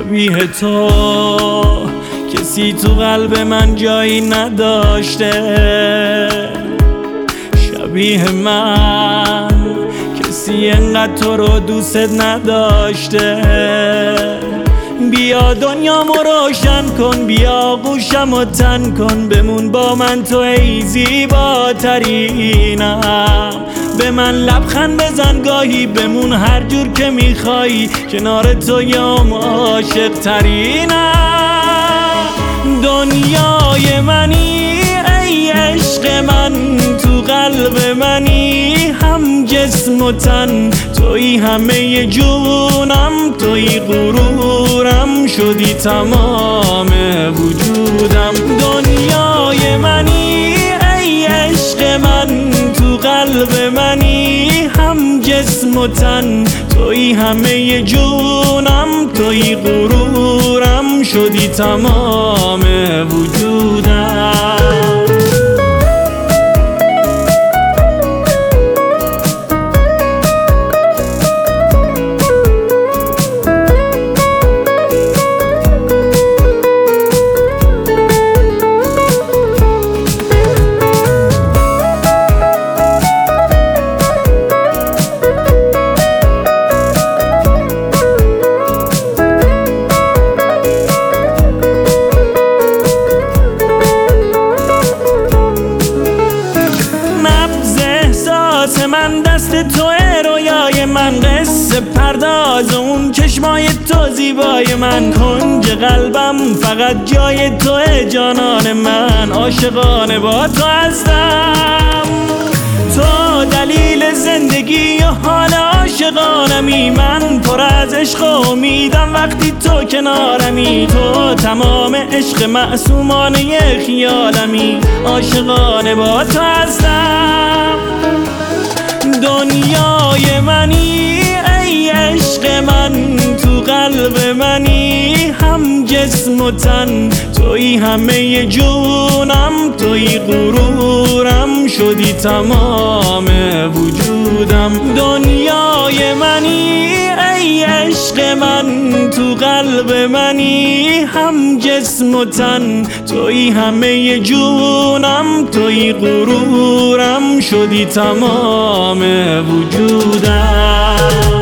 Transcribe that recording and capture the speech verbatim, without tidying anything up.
شبیه تو کسی تو قلب من جایی نداشته، شبیه من کسی انقدر تو رو دوست نداشته. بیا دنیامو روشن کن، بیا گوشمو تن کن، بمون با من تو ای زیباترینم. به من لبخند بزن گاهی، بمون هر جور که میخوایی، کنار تو یام عاشق ترینم. دنیای منی ای عشق من، تو قلب منی هم جسم و تن، توی همه جونم، توی غرورم، شدی تمام وجودم. دنیای منی ای عشق من، تو قلب منی هم جسم و تن، توی همه جونم، توی غرورم، شدی تمام وجودم. من دست توه، رویای من قصه پرداز، اون چشمای تو زیبای من، کنج قلبم فقط جای توه، جانان من عاشقانه با تو هستم. تو دلیل زندگی و حال عاشقانمی، من پر از عشق و امیدم وقتی تو کنارمی. تو تمام عشق معصومانه خیالمی، عاشقانه با تو هستم. دنیای منی ای عشق من، تو قلب منی هم جسم و تن، توی همه جونم، توی غرورم، شدی تمام وجودم. دنیای منی ای عشق من، تو قلب منی هم جسم و تن، توی همه جونم، توی غرورم، شدی تمام وجودم.